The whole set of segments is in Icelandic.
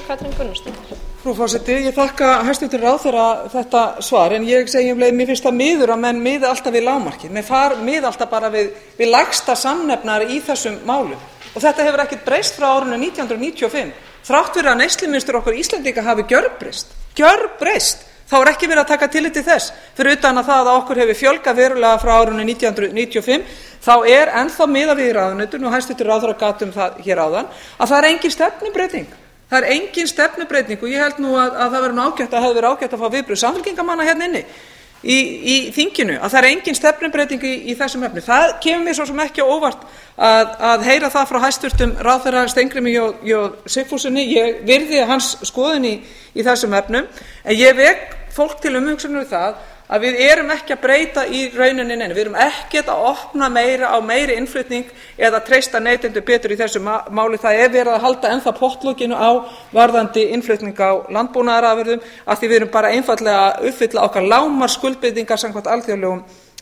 Katrín Gunnarsdóttir. Frú forseti, ég þakka hæstv. Ráðherra þetta svar, en ég segi leið, mér finnst það miður að menn miði alltaf við lágmarkið. Menn miði alltaf bara við lægsta samnefnar í þessum málum. Og þetta hefur ekkert breyst frá árinu 1995. Þrátt fyrir að neyslumynstur okkar Íslendinga hafi gjörbreyst, þá er ekki verið að taka tillit til þess. Fyrir utan að það að okkur hefur fjölgað verulega frá árinu 1995, þá er ennþá miðað við í ráðuneytinu, og hæstv. Ráðherra gat það hér áðan, að það er engin stefnubreyting. Það er engin stefnubreyting, og ég held nú að það hefði verið ágætt að fá viðbrögð Samfylkingarmanna hérna inni í þinginu, að það er engin stefnubreyting í þessum efnum. Það kemur mér svo sem ekki á óvart að heyra það frá hæstv. Ráðherra Steingrími J. Sigfússyni. Ég virði hans skoðun í þessum efnum, en ég vek fólk til umhugsunar við það að við erum ekki að breyta í rauninni neinu. Við erum ekkert að opna meira á meiri innflutning eða treysta neytendur betur í þessu máli. Það er verið að halda ennþá pottlokinu á varðandi innflutning á landbúnaðarafurðum, af því við erum bara einfaldlega að uppfylla okkar lágmarksskuldbindingar samkvæmt alþjóðlegum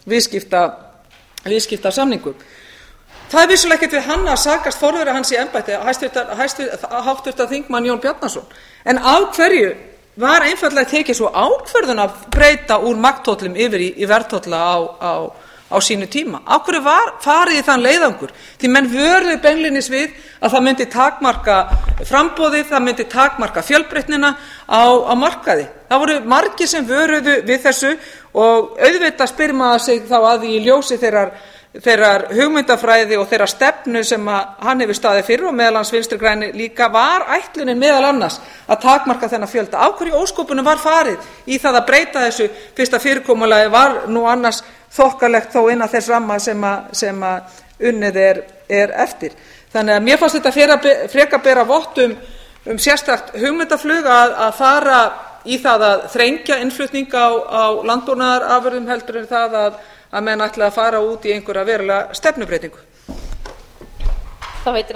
viðskiptasamningum. Það er vissulega ekkert við hann að sakast forvera hans í embætti, háttvirtan þingmann Jón Bjarnason. En af hverju var einfaldlega tekið svo ákvörðun að breyta úr magntollum yfir í verðtolla á sínu tíma? Af hverju var farið í þann leiðangur? Því menn vöruðu beinlínis við að það myndi takmarka framboðið, það myndi takmarka fjölbreytnina á markaði. Það voru margir sem vöruðu við þessu, og auðvitað spyr maður sig þá að því í ljósi þeirrar hugmyndafræði og þeirrar stefnu sem hann hefur staðið fyrir, og meðal annars Vinstri græni líka, var ætlunin meðal annars að takmarka þennan fjölda. Af hverju ósköpunum var farið í það að breyta þessu fyrst að fyrirkomulagið var nú annars þokkalegt þó innan þess ramma sem unnið er eftir? Þannig að mér fannst þetta frekar bera vott um sérstakt hugmyndaflug að fara í það að þrengja innflutning á landbúnaðarafurðum heldur en það að menn ætla að fara út í einhverja verulega stefnubreytingu.